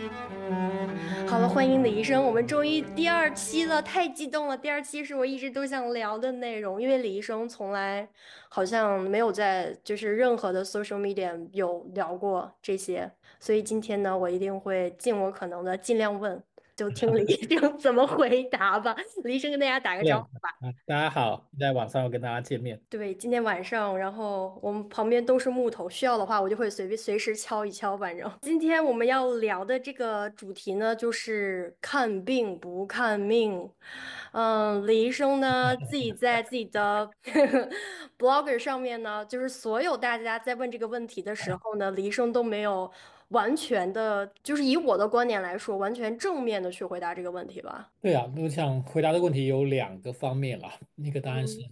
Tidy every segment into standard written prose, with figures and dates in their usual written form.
好了，欢迎李医生，我们终于第二期了，太激动了！第二期是我一直都想聊的内容，因为李医生从来好像没有在任何的 social media 有聊过这些，所以今天呢，我一定会尽我可能的尽量问，就听李医生怎么回答吧。李医生跟大家打个这样招呼吧。 大家好，在网上要跟大家见面。 对，今天晚上，然后我们旁边都是木头，需要的话我就会随时敲一敲。反正今天我们要聊的这个主题呢，就是看病不看命。李医生呢自己在自己的blogger 上面呢，就是所有大家在问这个问题的时候呢，李医生都没有完全的，就是以我的观点来说，完全正面的去回答这个问题吧。 对啊，我想回答的问题有两个方面啦。一个当然是嗯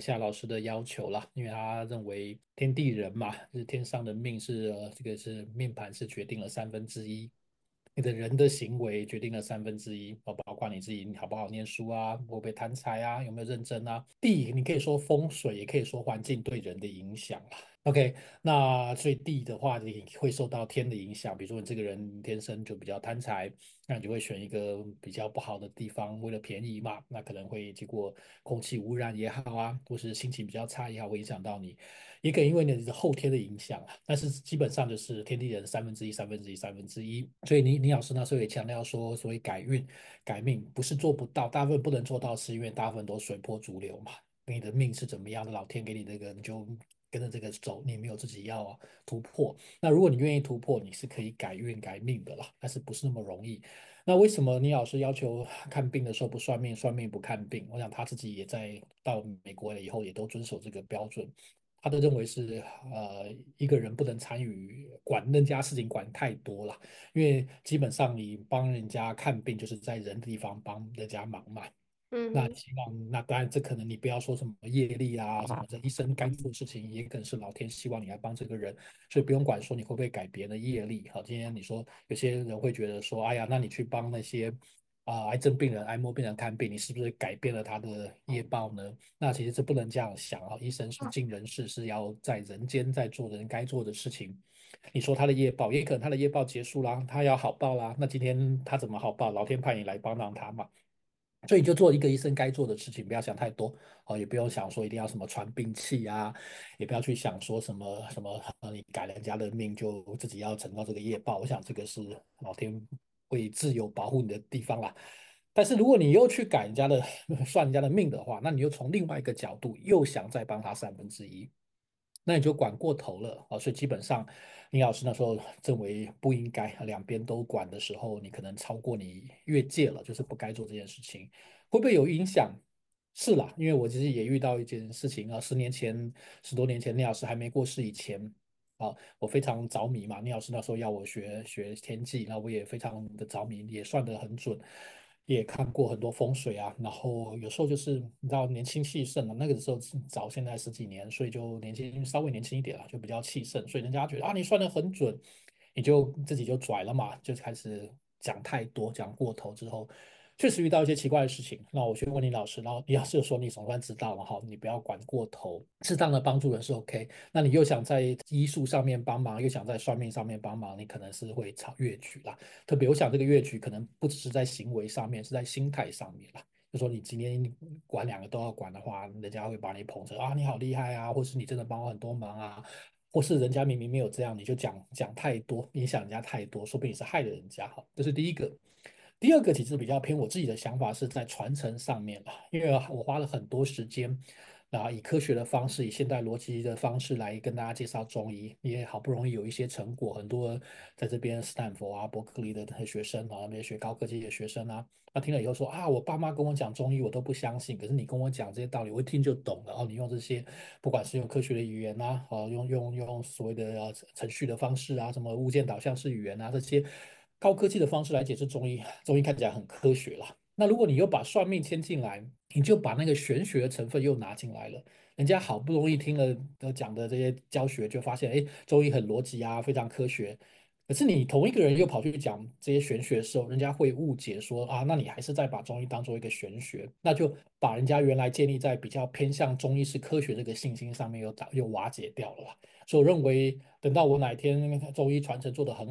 嗯哼。 希望，那当然，这可能你不要说什么业力啊，什么这一生该做的事情，也可能是老天希望你来帮这个人，所以不用管说你会不会改别人的业力。好，今天你说有些人会觉得说，哎呀，那你去帮那些癌症病人、癌末病人看病，你是不是改变了他的业报呢？那其实这不能这样想啊，医生是尽人事，是要在人间在做人该做的事情。你说他的业报，也可能他的业报结束啦，他要好报啦，那今天他怎么好报？老天派你来帮忙他嘛。所以你就做一个医生该做的事情，不要想太多哦，也不用想说一定要什么传病气啊，也不要去想说什么什么你改人家的命就自己要承到这个业报。我想这个是老天会自有保护你的地方啦。但是如果你又去改人家的算人家的命的话，那你又从另外一个角度又想再帮他三分之一，那你就管过头了啊。所以基本上，林老师那时候认为不应该两边都管的时候，你可能超过你越界了，就是不该做这件事情，会不会有影响？是啦，因为我其实也遇到一件事情啊，10年前、10多年前，聂老师还没过世以前，啊，我非常着迷嘛。聂老师那时候要我学天气，那我也非常的着迷，也算得很准，也看过很多风水啊。然后有时候就是你知道年轻气盛了，那个时候早现在十几年，所以就稍微年轻一点了，就比较气盛，所以人家觉得啊你算得很准，你就自己就拽了嘛，就开始讲太多，讲过头之后。确实遇到一些奇怪的事情，那我去问你老师，然后你老师就说你总算知道了哈，你不要管过头，适当的帮助人是 OK。那你又想在医术上面帮忙，又想在算命上面帮忙，你可能是会超越矩啦。特别我想这个越矩可能不只是在行为上面，是在心态上面啦。就说你今天管两个都要管的话，人家会把你捧成啊你好厉害啊，或是你真的帮我很多忙啊，或是人家明明没有这样，你就讲太多，影响人家太多，说不定是害了人家。好，这是第一个。第二个其实比较偏我自己的想法是在传承上面了，因为我花了很多时间，以科学的方式，以现代逻辑的方式来跟大家介绍中医，也好不容易有一些成果，很多在这边斯坦福啊、伯克利的学生啊，那边学高科技的学生啊，他听了以后说啊，我爸妈跟我讲中医，我都不相信，可是你跟我讲这些道理，我一听就懂了。哦，你用这些，不管是用科学的语言啊，用所谓的程序的方式啊，什么物件导向式语言啊，这些高科技的方式来解释中医，中医看起来很科学了。那如果你又把算命牵进来，你就把那个玄学的成分又拿进来了。人家好不容易听了讲的这些教学，就发现，哎，中医很逻辑啊，非常科学。可是你同一个人又跑去讲这些玄学的时候，人家会误解说啊，那你还是在把中医当做一个玄学，那就把人家原来建立在比较偏向中医是科学这个信心上面又瓦解掉了啦。所以我认为，等到我哪一天中医传承做得很好。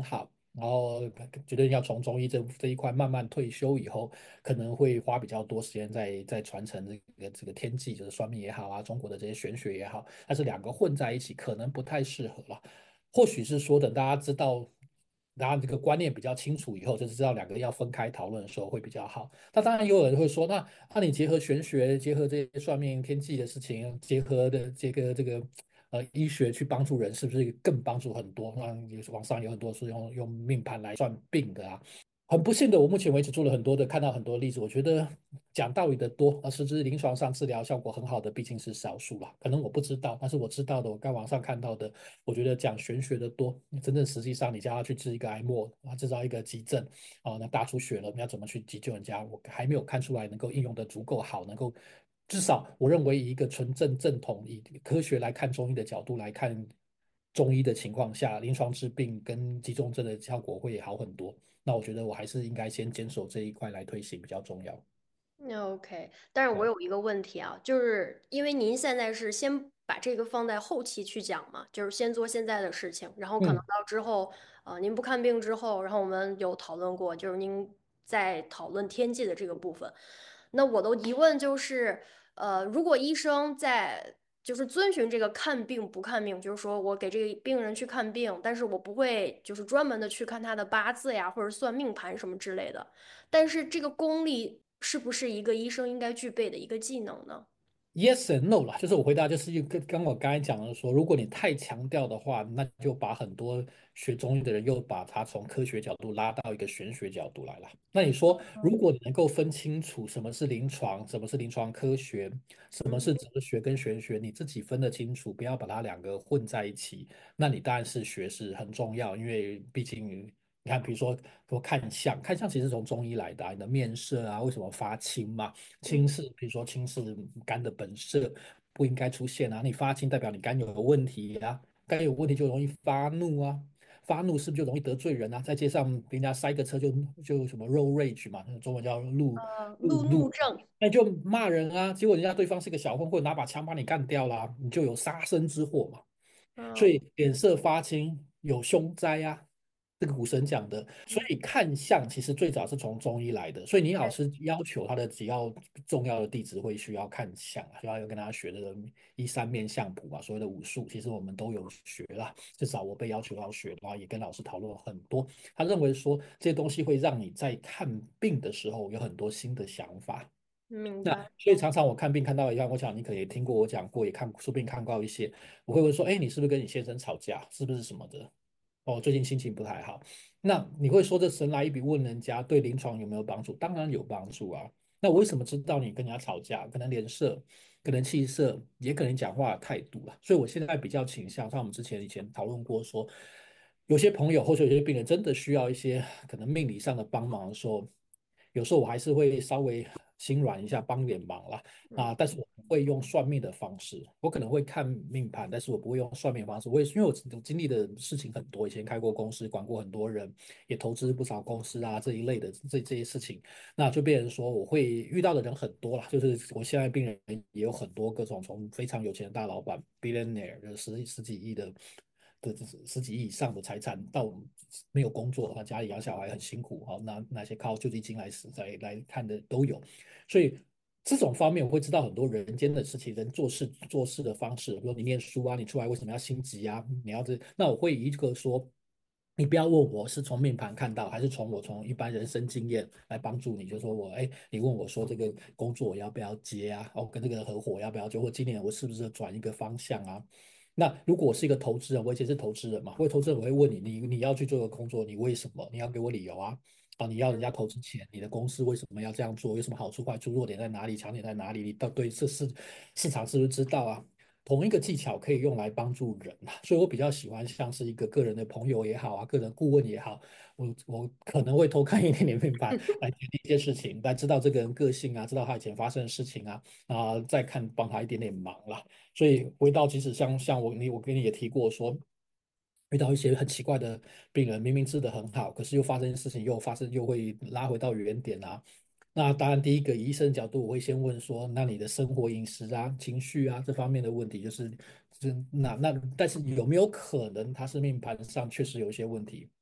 然后觉得要从中医这一块慢慢退休以后，可能会花比较多时间在传承这个天际，就是算命也好啊，中国的这些玄学也好，但是两个混在一起可能不太适合了。或许是说等大家知道，大家这个观念比较清楚以后，就是知道两个要分开讨论的时候会比较好。那当然也有人会说，那你结合玄学，结合这些算命天际的事情，结合的这个医学去帮助人，是不是更帮助很多？那网上有很多是用命盘来算病的啊。很不幸的，我目前为止做了很多的，看到很多例子，我觉得讲道理的多，而实质临床上治疗效果很好的毕竟是少数了。可能我不知道，但是我知道的，我在网上看到的，我觉得讲玄学的多。真正实际上，你叫他去治一个癌末啊，制造一个急症啊，那大出血了，你要怎么去急救人家？我还没有看出来能够应用的足够好，能够至少我认为以一个纯正统以科学来看中医的角度来看中医的情况下，临床治病跟急重症的效果会好很多。那我觉得我还是应该先坚守这一块来推行比较重要。 那 OK，但是我对， 有一个问题啊，就是因为您现在是先把这个放在后期去讲嘛，就是先做现在的事情，然后可能嗯， 到之后，您不看病之后，然后我们有讨论过，就是您在讨论天际的这个部分。那我的疑问就是，如果医生在就是遵循这个看病不看病，就是说我给这个病人去看病，但是我不会就是专门的去看他的八字呀，或者算命盘什么之类的。但是这个功力是不是一个医生应该具备的一个技能呢？ Yes and no 啦，就是我回答就是跟我刚才讲的说，如果你太强调的话，那就把很多学中医的人又把它从科学角度拉到一个玄学角度来了。那你说，如果你能够分清楚什么是临床，什么是临床科学，什么是嗯哲学跟玄学，你自己分得清楚，不要把它两个混在一起，那你当然是学识很重要，因为毕竟。你看，比如说看相，看相其实从中医来的啊，你的面色啊，为什么发青嘛？青嗯是，比如说青是肝的本色，不应该出现啊。你发青代表你肝有问题啊，肝有问题就容易发怒啊，发怒是不是就容易得罪人啊？再加上人家塞个车就什么 road rage 嘛，中文叫路怒怒， 症， 那你就骂人啊，结果人家对方是个小混混，拿把枪把你干掉啦，你就有杀身之祸嘛。所嗯以脸色发青有凶灾啊，这个古神讲的。所以看相其实最早是从中医来的，所以倪老师要求他的只要重要的弟子会需要看相啊，需要跟他学这个一三面相谱啊，所谓的武术，其实我们都有学啦，至少我被要求要学，然后也跟老师讨论了很多。他认为说这些东西会让你在看病的时候有很多新的想法。那明白。 所以常常我看病看到一样，我想你可能也听过我讲过，也看说不定看过一些，我会问说，哎，你是不是跟你先生吵架，是不是什么的？哦，最近心情不太好。那你会说这神来一笔问人家对临床有没有帮助？当然有帮助啊。那我为什么知道你跟人家吵架？可能脸色，可能气色，也可能讲话的态度啊。所以我现在比较倾向，像我们以前讨论过说，有些朋友或者有些病人真的需要一些可能命理上的帮忙的时候，有时候我还是会稍微心软一下，帮点忙啦。 嗯啊，但是我不会用算命的方式，我可能会看命盘，但是我不会用算命方式。我也因为我经历的事情很多，以前开过公司，管过很多人，也投资不少公司啊这一类的这些事情，那就变成说我会遇到的人很多啦，就是我现在病人也有很多各种从非常有钱的大老板 billionaire 的十几亿的十几亿以上的财产，到没有工作，家里养小孩很辛苦，好，那些靠救济金来看的都有，所以这种方面我会知道很多人间的事情，人做事的方式，比如你念书啊，你出来为什么要心急啊？你要这，那我会以一个说。你不要问我是从命盘看到，还是从一般人生经验来帮助你。就说你问我说这个工作我要不要接啊？哦，跟这个人合伙要不要接？或今年我是不是转一个方向啊？那如果我是一个投资人，我以前是投资人嘛，我投资人我会问你，你要去做个工作，你为什么？你要给我理由啊。啊，你要人家投资钱，你的公司为什么要这样做？有什么好处、坏处、弱点在哪里、强点在哪里？你到对市场是不是知道啊？同一个技巧可以用来帮助人啊，所以我比较喜欢像是一个个人的朋友也好啊，个人顾问也好，我可能会偷看一点点命盘来决定一些事情，来知道这个人个性啊，知道他以前发生的事情啊，再看帮他一点点忙啦。所以回到即使像我跟你也提过说，遇到一些很奇怪的病人，明明治得很好，可是又发生事情，又会拉回到原点啊。那当然，第一个以医生的角度，我会先问说，那你的生活、饮食啊、情绪啊这方面的问题，但是有没有可能他是命盘上确实有一些问题？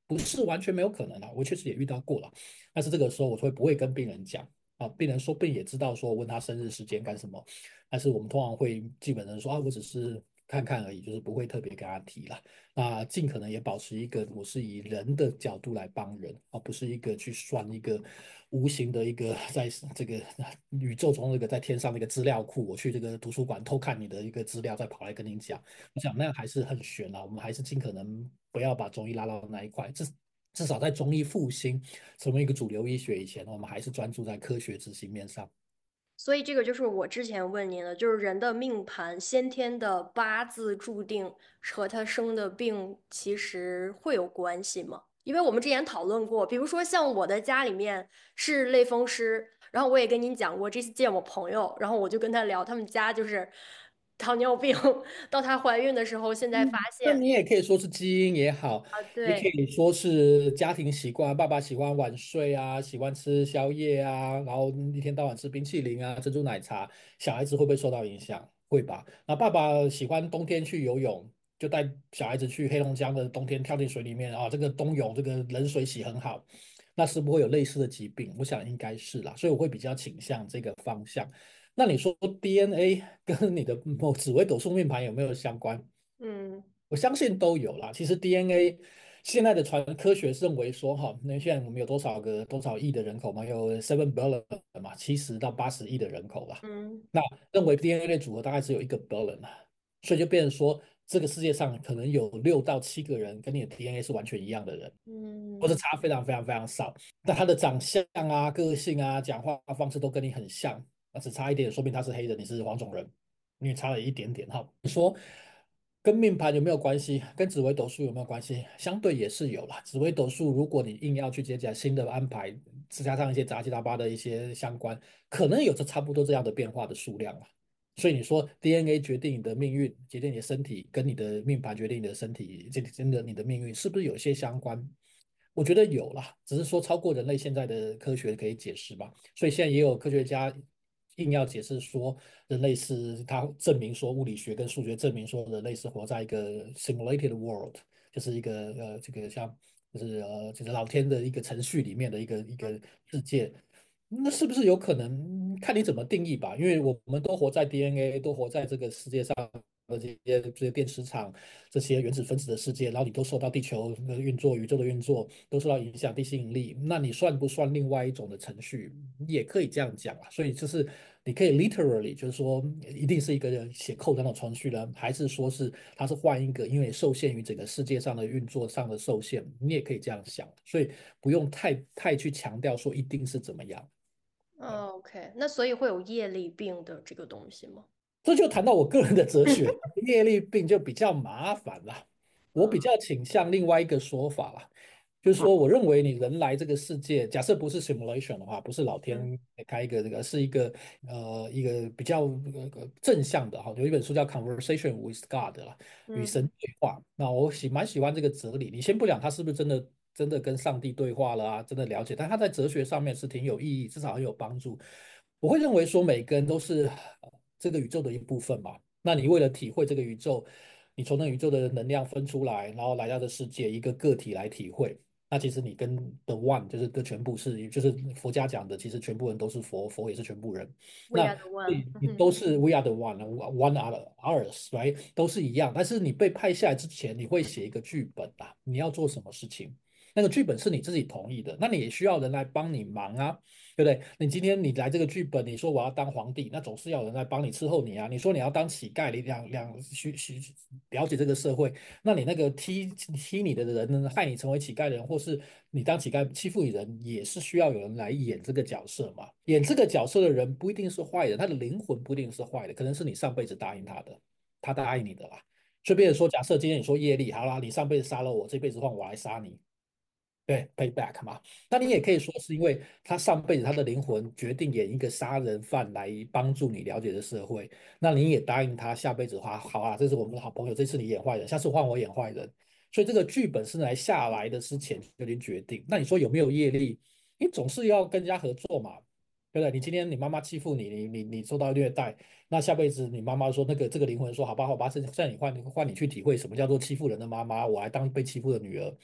不是完全没有可能啊，我确实也遇到过了。但是这个时候我会不会跟病人讲啊？病人说不定也知道说问他生日时间干什么，但是我们通常会基本上说啊，我只是看看而已，就是不会特别跟他提了。那尽可能也保持一个我是以人的角度来帮人，而不是一个去算一个无形的一个在这个宇宙中那个在天上的一个资料库，我去这个图书馆偷看你的一个资料，再跑来跟你讲。我想那样还是很悬啊，我们还是尽可能不要把中医拉到那一块，至少在中医复兴成为一个主流医学以前，我们还是专注在科学执行面上。 所以这个就是我之前问您的，就是人的命盘先天的八字注定和他生的病其实会有关系吗？因为我们之前讨论过，比如说像我的家里面是类风湿，然后我也跟您讲过，这次见我朋友，然后我就跟他聊，他们家就是糖尿病，到她怀孕的时候，现在发现那你也可以说是基因也好， 啊， 也可对， 以说是家庭习惯，爸爸喜欢晚睡啊，喜欢吃宵夜啊，然后一天到晚吃冰淇淋啊、珍珠奶茶，小孩子会不会受到影响？会吧。那爸爸喜欢冬天去游泳，就带小孩子去黑龙江的冬天跳进水里面啊，这个冬泳这个冷水洗很好，那是不是会有类似的疾病？我想应该是啦，所以我会比较倾向这个方向。那你说 DNA 跟你的某紫微斗数命盘有没有相关？ 嗯我相信都有啦。其实 DNA 现在的科学认为说，哈，那现在我们有多少亿的人口嘛，有 7 billion 嘛，70到80亿的人口吧。 嗯那认为 DNA 的组合大概只有1 billion 啊，所以就变成说，这个世界上可能有6到7个人跟你的 DNA 是完全一样的人，或者嗯差非常非常非常少。那他的长相啊、个性啊、讲话方式都跟你很像，那只差一点，说明他是黑人，你是黄种人，因为差了一点点哈。你说跟命盘有没有关系？跟紫微斗数有没有关系？相对也是有啦。紫微斗数，如果你硬要去接讲新的安排，再加上一些杂七杂八的一些相关，可能有着差不多这样的变化的数量啊。所以你说 DNA 决定你的命运，决定你的身体，跟你的命盘决定你的身体，这真的你的命运是不是有些相关？我觉得有啦，只是说超过人类现在的科学可以解释吧。所以现在也有科学家硬要解释说，人类是他证明说物理学跟数学证明说人类是活在一个 simulated world，就是一个这个像就是老天的一个程序里面的一个世界。那是不是有可能？看你怎么定义吧。因为我们都活在 DNA，都活在这个世界上的这些电磁场、这些原子分子的世界，然后你都受到地球的运作、宇宙的运作都受到影响，地心引力。那你算不算另外一种的程序？也可以这样讲啊。所以就是你可以 literally 就是说，一定是一个写 code 的那种程序呢，还是说是它是换一个，因为受限于整个世界上的运作上的受限，你也可以这样想。所以不用太去强调说一定是怎么样。 哦，OK，那所以会有业力病的这个东西吗？ 这就谈到我个人的哲学，业力病就比较麻烦了。我比较倾向另外一个说法啦，就是说，我认为你人来这个世界，假设不是 simulation 的话，不是老嗯天开一个这个，是一个比较正向的哈。有一本书叫《Conversation with God》啦，与嗯神对话。那我蛮喜欢这个哲理。你先不讲他是不是真的跟上帝对话了啊，真的了解，但他在哲学上面是挺有意义，至少很有帮助。我会认为说，每个人都是这个宇宙的一部分嘛。那你为了体会这个宇宙，你从那宇宙的能量分出来，然后来到这世界，一个个体来体会。那其实你跟 The One 就是跟全部是，就是佛家讲的，其实全部人都是佛，佛也是全部人。 ，We 那 are the one。 你都是 We are the one are us，right？都是一样。但是你被派下来之前，你会写一个剧本啊，你要做什么事情？那个剧本是你自己同意的，那你也需要人来帮你忙啊。对不对？你今天你来这个剧本，你说我要当皇帝，那总是要有人来帮你伺候你啊。你说你要当乞丐，你了解这个社会，那你那个踢你的人呢，害你成为乞丐的人，或是你当乞丐欺负你人，也是需要有人来演这个角色嘛。演这个角色的人不一定是坏人，他的灵魂不一定是坏的，可能是你上辈子答应他的，他答应你的啦。所以，比如说，假设今天你说业力，好啦，你上辈子杀了我，这辈子换我来杀你，对，payback 嘛。那你也可以说是因为他上辈子他的灵魂决定演一个杀人犯来帮助你了解这社会，那你也答应他下辈子的话，好啊，这是我们的好朋友，这次你演坏人，下次换我演坏人。所以这个剧本是来下来的之前就已经决定。那你说有没有业力？你总是要跟人家合作嘛，对不对？你今天你妈妈欺负你，你受到虐待，那下辈子你妈妈说这个灵魂说好吧好吧，现在你换你去体会什么叫做欺负人的妈妈，我还当被欺负的女儿。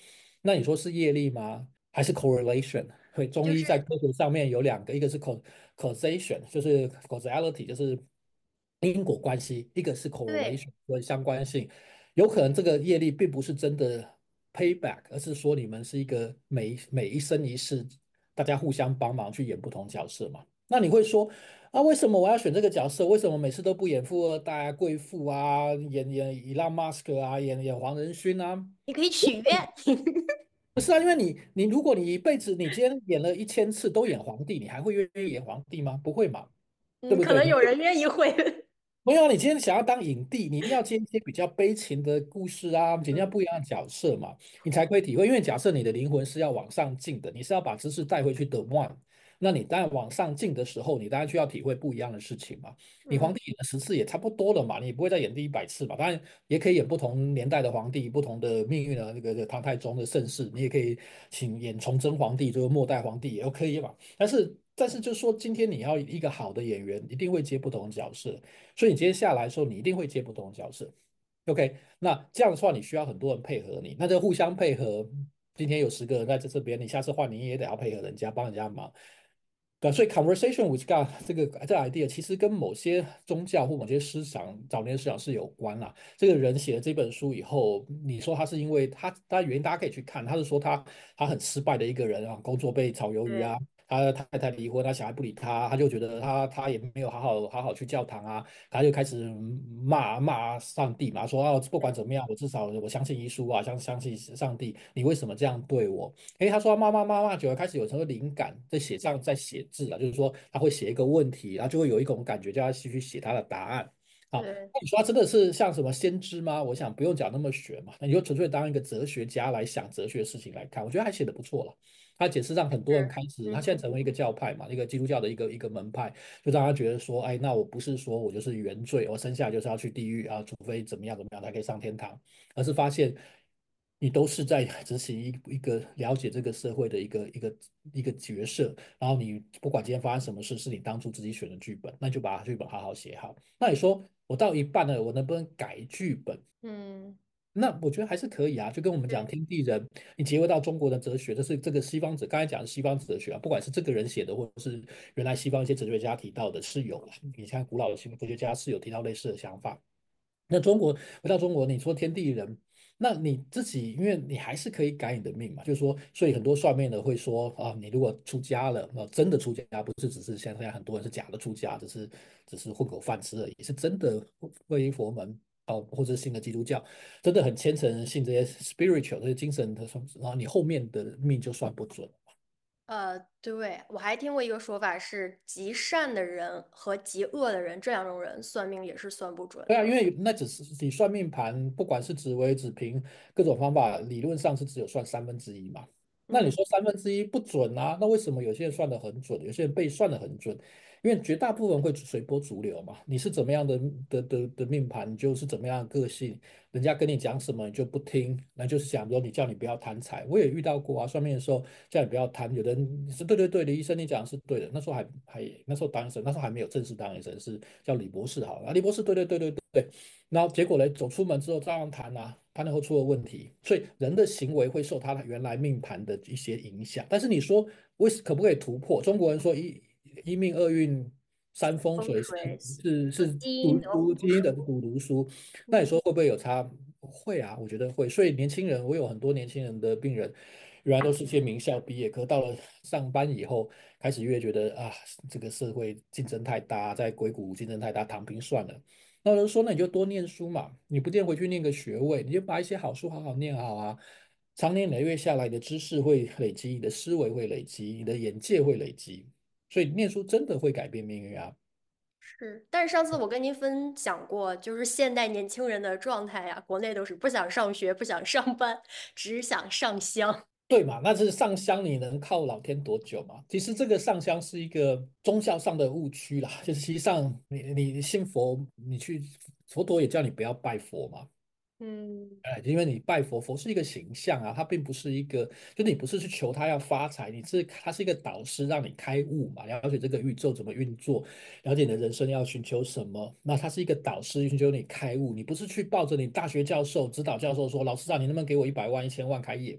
那你说是业力吗？还是 correlation？会中医在就是科学上面有两个，一个是 causation，就是 causality，就是因果关系；一个是对， correlation，和相关性。有可能这个业力并不是真的 payback，而是说你们是一个每一生一世，大家互相帮忙去演不同角色嘛。那你会说啊，为什么我要选这个角色？为什么每次都不演富二代啊、贵妇啊，演伊朗马斯克啊，演黄仁勋啊？ 你可以许愿， 不是啊，因为你如果你一辈子你今天演了1000次都演皇帝，你还会愿意演皇帝吗？不会嘛，对嗯， 不对？ 可能有人愿意会， 没有啊，你今天想要当影帝，你一定要接一些比较悲情的故事啊，人家嗯不一样的角色嘛，你才可以体会。因为假设你的灵魂是要往上进的，你是要把知识带回去的 one，那你当然往上进的时候，你当然需要体会不一样的事情嘛。你皇嗯帝演了10次也差不多了嘛，你不会再演第100次嘛。当然也可以演不同年代的皇帝、不同的命运的那个唐太宗的盛世，你也可以请演崇祯皇帝，就是末代皇帝也 OK 嘛。但是就是说，今天你要一个好的演员，一定会接不同的角色。所以你今天下来的时候，你一定会接不同的角色。OK，那这样的话，你需要很多人配合你，那这互相配合。今天有10个人在这边，你下次换你也得要配合人家，帮人家忙。对啊，所以 conversation with God 这个 idea 其实跟某些宗教或某些思想早年思想是有关啦。这个人写了这本书以后，你说他是因为他原因大家可以去看，他是说他很失败的一个人啊，工作被炒鱿鱼啊， 对他的太太离婚，他小孩不理他，他就觉得他也没有好好去教堂啊，他就开始骂上帝嘛，说啊不管对怎么样，我至少我相信耶稣啊，相信上帝，你为什么这样对我？诶，他说骂久了，开始有时候灵感在写字啊，就是说他会写一个问题，然后就会有一种感觉，叫他去写他的答案。好， 对， 那你说他真的是像什么先知吗？我想不用讲那么玄嘛，那你就纯粹当一个哲学家来想哲学事情来看，我觉得还写的不错了。他解释让很多人是， 开始，他嗯哼， 现在成为一个教派嘛，一个基督教的一个门派，就让他觉得说，哎，那我不是说我就是原罪，我生下来就是要去地狱啊，除非怎么样才可以上天堂。而是发现你都是在执行一个了解这个社会的一个角色，然后你不管今天发生什么事，是你当初自己选的剧本，那就把剧本好好写好。那你说我到一半了，我能不能改剧本？ 嗯， 那我觉得还是可以啊，就跟我们讲对天地人，你结合到中国的哲学，这个西方哲，刚才讲的西方哲学啊，不管是这个人写的，或者是原来西方一些哲学家提到的，是有的。你看古老的西方哲学家是有提到类似的想法。那回到中国，你说天地人，那你自己，因为你还是可以改你的命嘛，就是说，所以很多算命的会说啊，你如果出家了，真的出家，不是只是现在很多人是假的出家，只是混口饭吃而已，是真的皈依佛门哦，或者信了基督教，真的很虔诚，信这些 spiritual 这些精神的，然后你后面的命就算不准。 对，我还听过一个说法是，极善的人和极恶的人这两种人算命也是算不准对啊，因的。 为那只是你算命盘，不管是紫微、紫平，各种方法，理论上是只有算1/3嘛。那你嗯， 说1/3不准啊？那为什么有些人算得很准，有些人被算得很准？因为绝大部分会随波逐流嘛。你是怎么样的命盘，你就是怎么样的个性。人家跟你讲什么你就不听，那就是想说叫你不要贪财。我也遇到过啊，算命的时候叫你不要贪，有的人是对对对，李医生你讲的是对的。那时候那时候当医生，那时候还没有正式当医生，是叫李博士好了。啊，李博士对对对对对，然后结果呢，走出门之后照样谈啊，谈了后出了问题，所以人的行为会受他原来命盘的一些影响。但是你说可不可以突破？中国人说一命二运三风风水是水是基因的读基因的读书， 读书，那你嗯， 说会不会有差？会啊，我觉得会。所以年轻人，我有很多年轻人的病人，原来都是些名校毕业，可到了上班以后，开始越觉得啊，这个社会竞争太大，在硅谷竞争太大，躺平算了。那我就说，那你就多念书嘛，你不见回去念个学位，你就把一些好书好好念好啊。长年累月下来，你的知识会累积，你的思维会累积，你的眼界会累积，所以念书真的会改变命运啊。 是。但是上次我跟您分享过，就是现代年轻人的状态呀，国内都是不想上学、不想上班，只想上香。 对嘛？那是上香，你能靠老天多久嘛？其实这个上香是一个宗教上的误区啦，就是实际上你信佛，你去佛陀也叫你不要拜佛嘛。 嗯， 哎，因为你拜佛，佛是一个形象啊，它并不是一个，就你不是去求他要发财，他是一个导师，让你开悟嘛，了解这个宇宙怎么运作，了解你的人生要寻求什么。那他是一个导师，寻求你开悟，你不是去抱着你大学教授、指导教授说，老师啊，你能不能给我100万、1000万开业？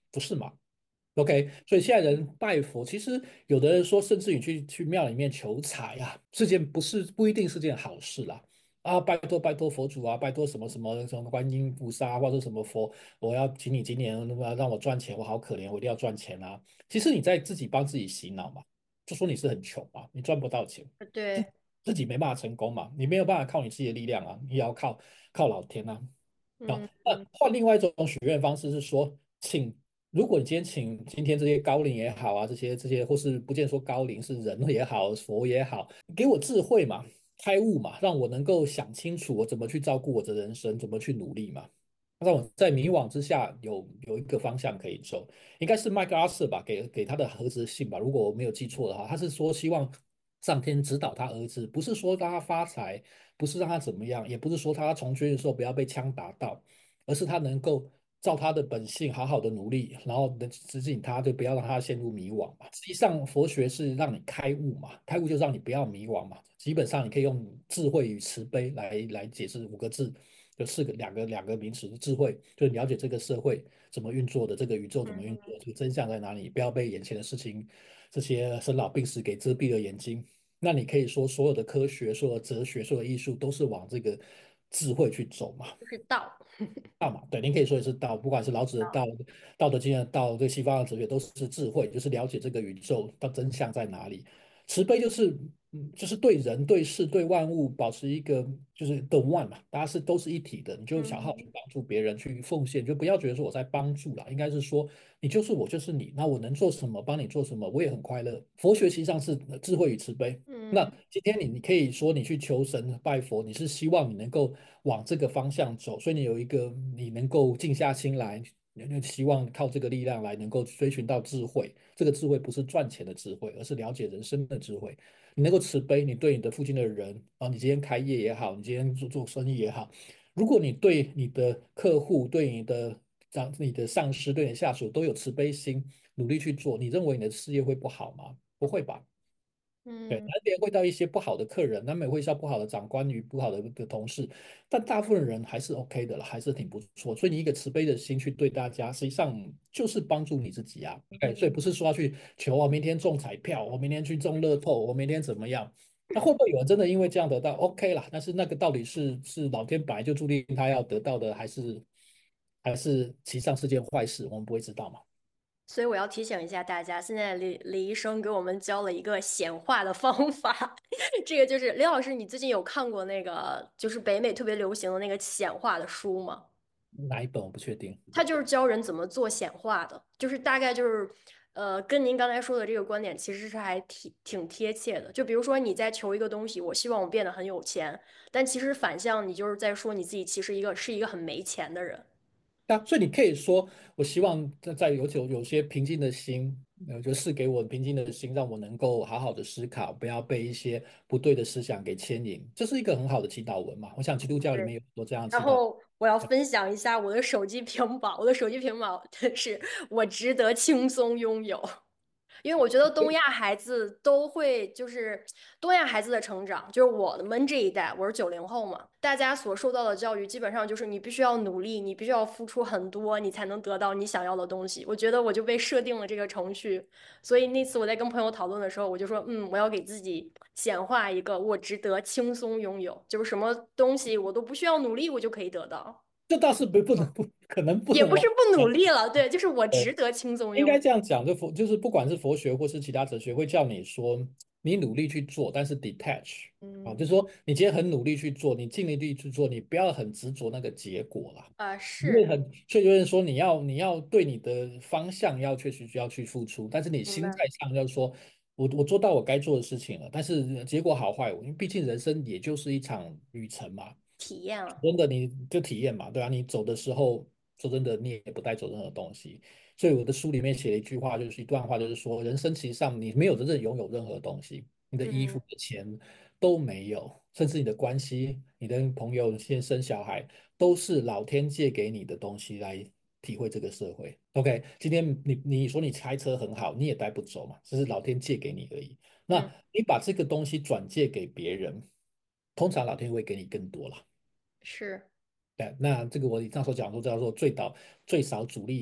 不是嘛？OK，所以现在人拜佛，其实有的人说，甚至你去庙里面求财啊，这件不一定是件好事啦。啊，拜托拜托佛祖啊，拜托什么什么什么观音菩萨啊或者什么佛，我要请你今年那么让我赚钱，我好可怜，我一定要赚钱啊。其实你在自己帮自己洗脑嘛，就说你是很穷嘛，你赚不到钱，自对， 自己没办法成功嘛，你没有办法靠你自己的力量啊，你也要靠老天啊。好，那嗯嗯换另外一种许愿方式是说，如果你今天请今天这些高龄也好啊，这些，或是不见说高龄是人也好，佛也好，给我智慧嘛，开悟嘛，让我能够想清楚我怎么去照顾我的人生，怎么去努力嘛，让我在迷惘之下有一个方向可以走。应该是麦克阿瑟吧，给他的儿子信吧，如果我没有记错的话，他是说希望上天指导他儿子，不是说让他发财，不是让他怎么样，也不是说他从军的时候不要被枪打到，而是他能够照他的本性好好的努力，然后能指引他，就不要让他陷入迷惘嘛。实际上，佛学是让你开悟嘛，开悟就让你不要迷惘嘛。基本上，你可以用智慧与慈悲来解释5个字，就两个名词，智慧就是了解这个社会怎么运作的，这个宇宙怎么运嗯， 作，这个真相在哪里，不要被眼前的事情这些生老病死给遮蔽了眼睛。那你可以说，所有的科学、所有的哲学、所有的艺术都是往这个智慧去走嘛。 就是道。 道嘛，对，您可以说也是道，不管是老子的道、道德经的道，这个西方的哲学都是智慧，就是了解这个宇宙到真相在哪里。慈悲就是，就是对人、对事、对万物保持一个就是 the one 嘛，大家都是一体的，你就想好好去嗯帮助别人，去奉献，就不要觉得说我在帮助啦，应该是说你就是我，就是你，那我能做什么，帮你做什么，我也很快乐。佛学实际上是智慧与慈悲。那嗯今天你可以说你去求神拜佛，你是希望你能够往这个方向走，所以你有一个你能够静下心来，你希望靠这个力量来能够追寻到智慧。这个智慧不是赚钱的智慧，而是了解人生的智慧。你能够慈悲，你对你的附近的人啊，你今天开业也好，你今天做生意也好，如果你对你的客户、对你的上司、对你的下属都有慈悲心，努力去做，你认为你的事业会不好吗？不会吧？对， 嗯， 难免会到一些不好的客人，难免会遇到不好的长官与不好的同事，但大部分人还是 OK 的了，还是挺不错。所以你一个慈悲的心去对大家，实际上就是帮助你自己啊。OK，所以不是说要去求我明天中彩票，我明天去中乐透，我明天怎么样？那会不会有人真的因为这样得到 OK 啦？但是那个到底是老天本来就注定他要得到的，还是其实上是件坏事？我们不会知道嘛。 所以我要提醒一下大家，现在李医生给我们教了一个显化的方法，这个就是李老师，你最近有看过那个就是北美特别流行的那个显化的书吗？ 哪一本我不确定。 他就是教人怎么做显化的，就是大概就是，跟您刚才说的这个观点其实是还挺贴切的。就比如说你在求一个东西，我希望我变得很有钱，但其实反向你就是在说你自己其实是一个很没钱的人。 啊，所以你可以说，我希望在有些平静的心，就赐给我平静的心，让我能够好好的思考，不要被一些不对的思想给牵引。这是一个很好的祈祷文嘛。我想基督教里对。 面有很多这样的祈祷。 然后我要分享一下我的手机屏保，我的手机屏保是我值得轻松拥有。因为我觉得东亚孩子都会，就是东亚孩子的成长，就是我们这一代，我是90后嘛，大家所受到的教育基本上就是你必须要努力，你必须要付出很多，你才能得到你想要的东西。我觉得我就被设定了这个程序，所以那次我在跟朋友讨论的时候，我就说，我要给自己显化一个我值得轻松拥有，就是什么东西我都不需要努力，我就可以得到， 这倒是不可能不能完也不是不努全。 力了，对，就是我值得轻松应拥有。 该这样讲，就是不管是佛学或是其他哲学，会叫你说你努力去做，但是 detach 啊，就是嗯， 说你今天很努力去做，你尽力去做，你不要很执着那个结果啦。你会是， 很，所以就是说你要对你的方向要确实需要去付出，但是你明白， 心态上要说，我做到我该做的事情了，但是结果好坏，因为毕竟人生也就是一场旅程嘛。 体验了， 真的你就体验嘛，对啊，你走的时候，说真的，你也不带走任何东西。所以我的书里面写了一句话，就是一段话，就是说，人生其实上你没有真正拥有任何东西，你的衣服、 嗯你的钱都没有，甚至你的关系、你的朋友、你现在生小孩，都是老天借给你的东西来体会这个社会。OK，今天你说你开车很好，你也带不走嘛，只是老天借给你而已。那嗯， 你把这个东西转借给别人，通常老天会给你更多了。 是， 对，那这个我那时候讲说叫做最少阻力，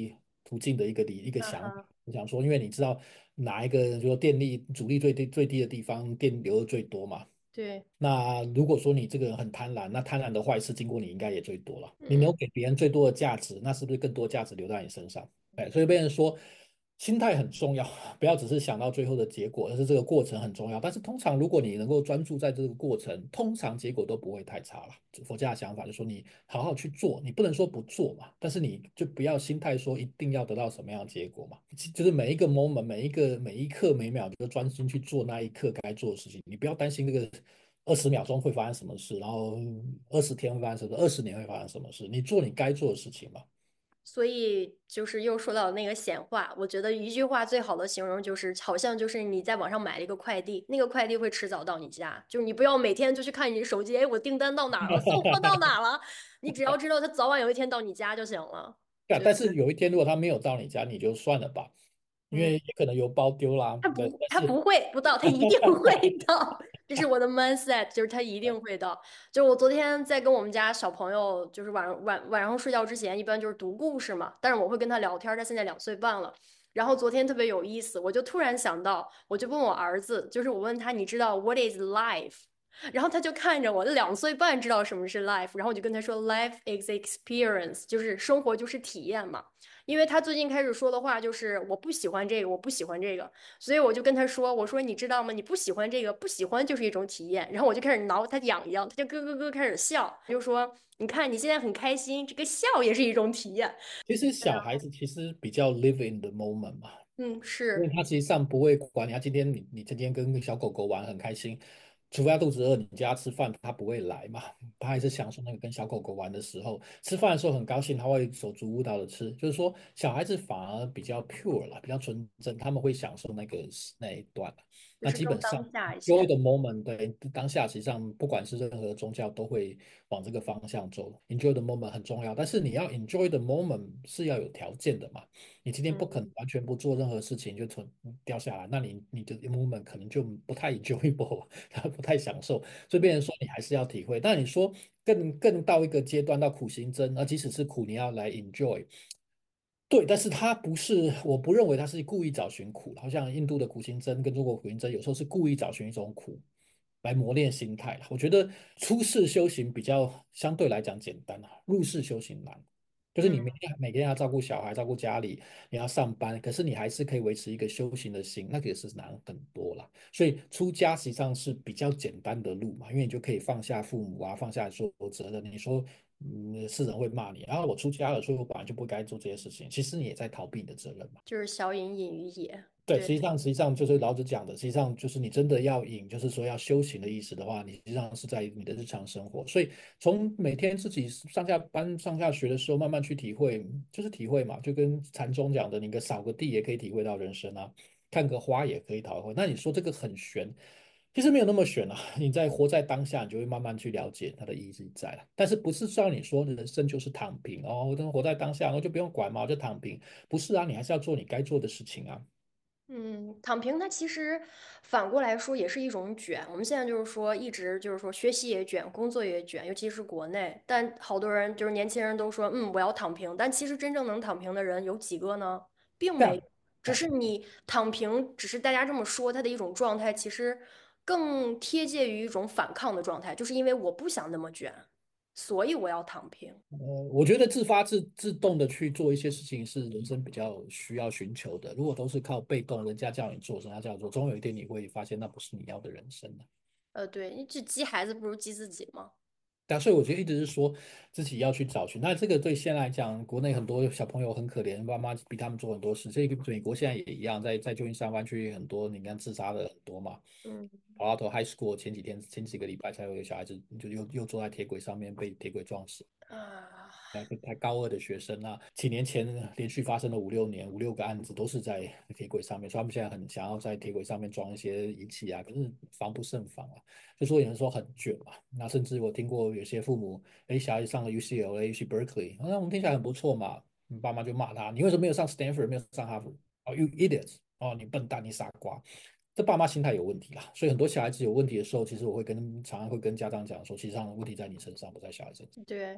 途径的一个想法。 嗯哼， 我想说，因为你知道哪一个就是说电力阻力最低的地方电流的最多嘛。 对， 那如果说你这个人很贪婪，那贪婪的坏事经过你应该也最多了。你能嗯。 够给别人最多的价值，那是不是更多价值留在你身上？哎，所以别人说心态很重要，不要只是想到最后的结果，而是这个过程很重要。但是通常如果你能够专注在这个过程，通常结果都不会太差了。佛家的想法就是说，你好好去做，你不能说不做嘛，但是你就不要心态说一定要得到什么样的结果嘛。就是每一个 moment，每一刻每秒，你就专心去做那一刻该做的事情。你不要担心那个20秒钟会发生什么事，然后20天会发生什么事，20年会发生什么事。你做你该做的事情嘛。 所以就是又说到那个显化，我觉得一句话最好的形容就是，好像就是你在网上买了一个快递，那个快递会迟早到你家，就是你不要每天就去看你的手机，哎，我订单到哪儿了，送货到哪儿了，你只要知道它早晚有一天到你家就行了。 对啊， 就但是有一天如果他没有到你家，你就算了吧，因为嗯。 也可能邮包丢啦。对，但他不是会不到，他一定会到，这是我的 mindset，就是他一定会到。就我昨天在跟我们家小朋友，就是晚上睡觉之前，一般就是读故事嘛，但是我会跟他聊天，他现在2岁半了。然后昨天特别有意思，我就突然想到，我就问我儿子，就是我问他，你知道 what is life？然后他就看着我，2岁半知道什么是 life，然后我就跟他说，life is experience，就是生活就是体验嘛。因为他最近开始说的话就是我不喜欢这个，我不喜欢这个。所以我就跟他说：“我说你知道吗？你不喜欢这个，不喜欢就是一种体验。”然后我就开始挠他痒痒，他就咯咯咯开始笑，就说：“你看你现在很开心，这个笑也是一种体验。” 其实小孩子其实比较 live in the moment 嘛， 嗯， 因为是， 他实际上不会管你，他今天跟小狗狗玩很开心，除非他肚子饿，你叫他吃饭，他不会来嘛，他还是享受那个跟小狗狗玩的时候，吃饭的时候很高兴，他会手足舞蹈的吃，就是说小孩子反而比较 pure 啦，比较纯真，他们会享受那一段。 就是那基本上更当下一 joy 些。 的 moment，对当下实际上不管是任何宗教都会往这个方向走，enjoy the moment 很重要，但是你要 enjoy the moment 是要有条件的嘛。你今天不可能嗯， 完全不做任何事情就掉下来，那你的 moment 可能就不太 enjoyable，不太享受。所以变成说你还是要体会。但你说更到一个阶段到苦行僧，即使是苦，你要来 enjoy。对，但是他不是，我不认为他是故意找寻苦，好像印度的苦行僧跟中国苦行僧有时候是故意找寻一种苦来磨练心态。我觉得出世修行比较相对来讲简单啊，入世修行难。就是你嗯， 每天要照顾小孩、照顾家里，你要上班，可是你还是可以维持一个修行的心，那个也是难很多了。所以出家实际上是比较简单的路嘛，因为你就可以放下父母啊，放下所有责任。你说，世人会骂你，然后我出家了，所以我本来就不该做这些事情。其实你也在逃避你的责任嘛。 就是小隐隐于野。 对，实对， 际上就是老子讲的，实际上就是你真的要引，就是说要修行的意思的话，你实际上是在你的日常生活。所以从每天自己上下班、上下学的时候，慢慢去体会，就是体会嘛，就跟禅宗讲的，你扫个地也可以体会到人生啊，看个花也可以体会。那你说这个很玄，其实没有那么玄啊。你活在当下，你就会慢慢去了解它的意义在了。但是不是照你说人生就是躺平哦，我活在当下，我就不用管嘛，我就躺平。不是啊，你还是要做你该做的事情啊。 嗯，躺平它其实反过来说也是一种卷。我们现在就是说，一直就是说学习也卷，工作也卷，尤其是国内。但好多人就是年轻人都说，我要躺平。但其实真正能躺平的人有几个呢？并这样。 没有，只是你躺平，只是大家这么说，它的一种状态，其实更贴切于一种反抗的状态，就是因为我不想那么卷，所以我要躺平。 我觉得自动的去做一些事情是人生比较需要寻求的。如果都是靠被动，人家叫你做，人家叫你做，总有一天你会发现那不是你要的人生的。 对，你这激孩子不如激自己嘛。 但所以我觉得一直是说自己要去找寻。那这个对现在来讲，国内很多小朋友很可怜，爸妈逼他们做很多事。这个美国现在也一样，在旧金山湾区很多，你看自杀的很多嘛。 嗯跑到头 High School 前几个礼拜才有一个小孩子就又坐在铁轨上面被铁轨撞死。 啊， 才高二的学生啊，几年前连续发生了5、6年，5、6个案子都是在铁轨上面，所以他们现在很想要在铁轨上面装一些仪器啊，可是防不胜防啊，就说有人说很卷嘛，那甚至我听过有些父母，哎，小孩子上了 UCLA 去 Berkeley，那我们听起来很不错嘛，你爸妈就骂他，你为什么没有上 Stanford，没有上哈佛？哦，you idiot，哦，你笨蛋，你傻瓜。这爸妈心态有问题啦，所以很多小孩子有问题的时候，其实我常常会跟家长讲说，其实上问题在你身上，不在小孩身上。 对。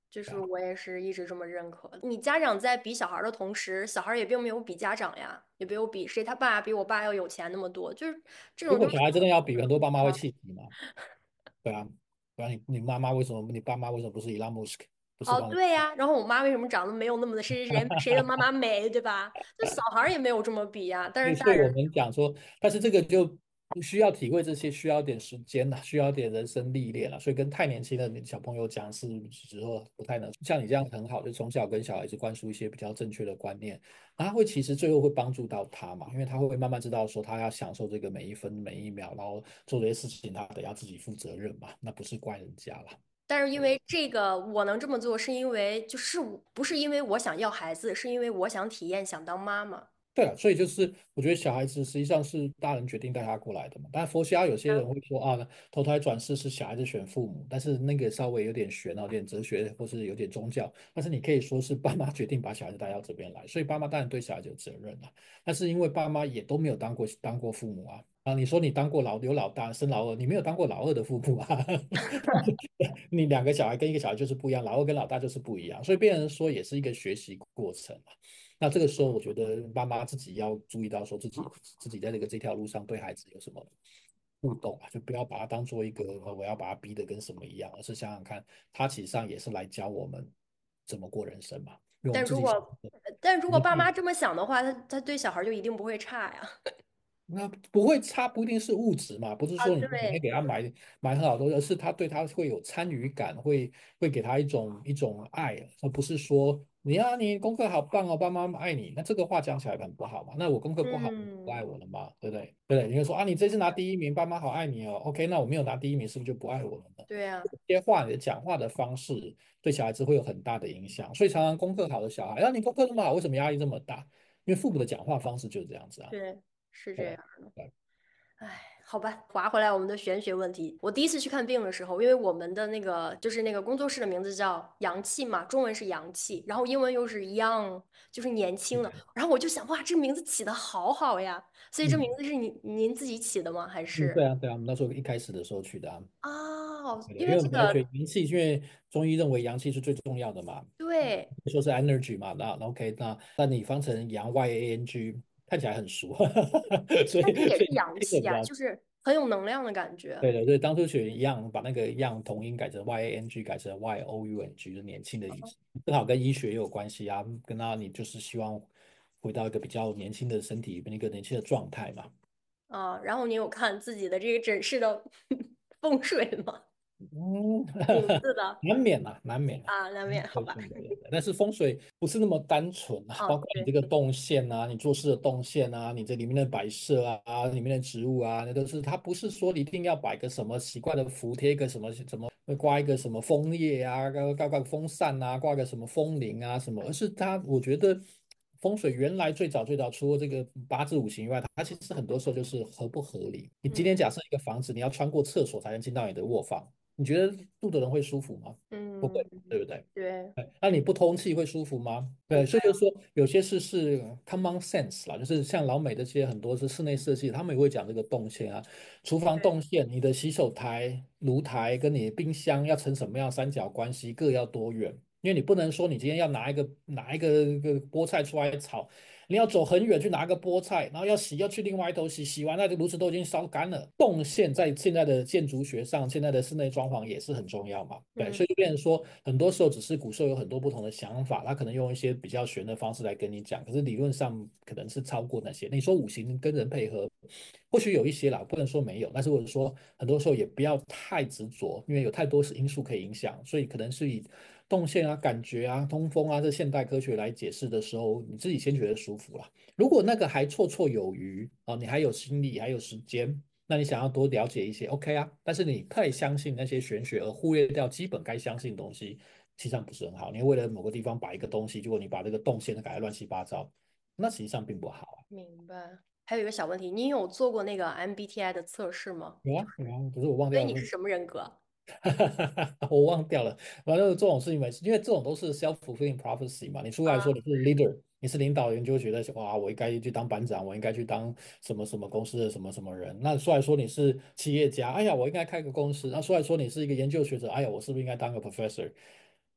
就是我也是一直这么认可的。你家长在比小孩儿的同时，小孩儿也并没有比家长呀，也没有比谁他爸比我爸要有钱那么多，就是这种东西。 如果小孩真的要比，很多爸妈会气死嘛。对啊，对啊，你妈妈为什么，你爸妈为什么不是伊拉 Musk，不是哦， 帮？ 对呀，然后我妈为什么长得没有那么的谁的妈妈美，对吧？就小孩儿也没有这么比呀，但对， 是大人。 所以我们讲说，但是这个就需要体会这些，需要点时间的，需要点人生历练了。所以跟太年轻的小朋友讲是时候不太能像你这样很好，就从小跟小孩子灌输一些比较正确的观念，然后他会其实最后会帮助到他嘛，因为他会慢慢知道说他要享受这个每一分每一秒，然后做这些事情他得要自己负责任嘛，那不是怪人家了。 但是因为这个我能这么做，是因为就是不是因为我想要孩子，是因为我想体验想当妈妈。 对啊，所以就是我觉得小孩子实际上是大人决定带他过来的嘛。但佛家有些人会说啊，投胎转世是小孩子选父母，但是那个稍微有点玄啊，有点哲学或是有点宗教。但是你可以说是爸妈决定把小孩子带到这边来，所以爸妈当然对小孩子有责任啊。但是因为爸妈也都没有当过父母啊。啊，你说你当过有老大生老二，你没有当过老二的父母啊。你两个小孩跟一个小孩就是不一样，老二跟老大就是不一样，所以变成说也是一个学习过程嘛。那这个时候，我觉得妈妈自己要注意到，说自己在这条路上对孩子有什么互动啊，就不要把它当做一个我要把他逼得跟什么一样，而是想想看，他其实上也是来教我们怎么过人生嘛。因为我们自己， 但如果但如果爸妈这么想的话，他对小孩就一定不会差呀。 那不会差，不一定是物质嘛，不是啊， 说你每天对， 给他买很好多，而是他对他会有参与感，会给他一种爱，而不是说你功课好棒哦，爸妈爱你，那这个话讲起来很不好嘛。那我功课不好，你不爱嗯， 我了吗？对不对？对不对？你会说啊，你这次拿第一名，爸妈好爱你哦。OK，那我没有拿第一名，是不是就不爱我了呢？ 对呀， 这些话，你的讲话的方式对小孩子会有很大的影响，所以常常功课好的小孩，你功课那么好，为什么压力这么大？因为父母的讲话方式就是这样子啊。 对，是这对。 样的。 对。 哎，好吧，划回来我们的玄学问题。我第一次去看病的时候，因为我们的就是那个工作室的名字叫阳气嘛，中文是阳气，然后英文又是 young，就是年轻的。然后我就想，哇，这名字起的好好呀！所以这名嗯。 字是您自己起的吗？还嗯， 是？ 对啊，对啊，我们那时候一开始的时候取的啊。 哦， 对的， 因因为我们本来觉为这个得阳气，因为中医认为阳气是最重要的嘛， 对， 说是 energy 嘛，那 OK，那你方成阳 yang，看起来很熟。所但这也是以阳气呀， 听着比较就是很有能量的感觉。 对的，对，当初选一样，把那个样同音改成 yang，改成 young，就是年轻的意思，正好跟医学也有关系啊，跟他你就是希望回到一个比较年轻的身体，跟一个年轻的状态嘛。 啊。然后你有看自己的这个诊室的风水吗？ 嗯。 名字的难免啊，难免啊。 啊，那面好吧。 对对对，但是风水不是那么单纯啊，包哦， 括你这对， 个动线啊，你做事的动线啊，你这里面的摆设啊，里面的植物啊，那都是它不是说一定要摆个什么奇怪的符，贴一个什么挂一个什么枫叶啊，挂个风扇啊，挂个什么风铃啊什么，而是它我觉得风水原来最早除了这个八字五行以外，它其实很多时候就是合不合理。你今嗯天假设一个房子，你要穿过厕所才能进到你的卧房，你觉得住的人会舒服吗？不会， 嗯， 对不对？ 对， 那你不通气会舒服吗？对， 明白。 所以就是说，有些事是 common sense 啦，就是像老美这些很多是室内设计，他们也会讲这个动线啊，厨房动线，你的洗手台、炉台跟你的冰箱要成什么样三角关系，各要多远？因为你不能说你今天要拿一个菠菜出来炒，你要走很远去拿个菠菜，然后要去另外一头洗，洗完那个炉子都已经烧干了。动线在现在的建筑学上，现在的室内装潢也是很重要嘛。对， 嗯所以就变成说，很多时候只是古时候有很多不同的想法，他可能用一些比较玄的方式来跟你讲，可是理论上可能是超过那些。你说五行跟人配合，或许有一些啦，不能说没有，但是或者说很多时候也不要太执着，因为有太多是因素可以影响，所以可能是以动线啊、感觉啊、通风啊这现代科学来解释的时候，你自己先觉得舒服啦。如果那个还绰绰有余啊，你还有心力，还有时间，那你想要多了解一些，OK 啊。但是你太相信那些玄学，而忽略掉基本该相信的东西，实际上不是很好。你为了某个地方摆一个东西，结果你把这个动线改得乱七八糟，那实际上并不好啊。 明白。还有一个小问题，你有做过那个 MBTI 的测试吗？ 有啊，有啊，可是我忘掉了。 所以你是什么人格？ 我忘掉了。完了，这种事情每次，因为这种都是 self-fulfilling prophecy 嘛。你出来说啊， 你是 leader，你是领导人，就会觉得哇，我应该去当班长，我应该去当什么什么公司的什么什么人。那出来说你是企业家，哎呀，我应该开个公司。那出来说你是一个研究学者，哎呀，我是不是应该当个 professor？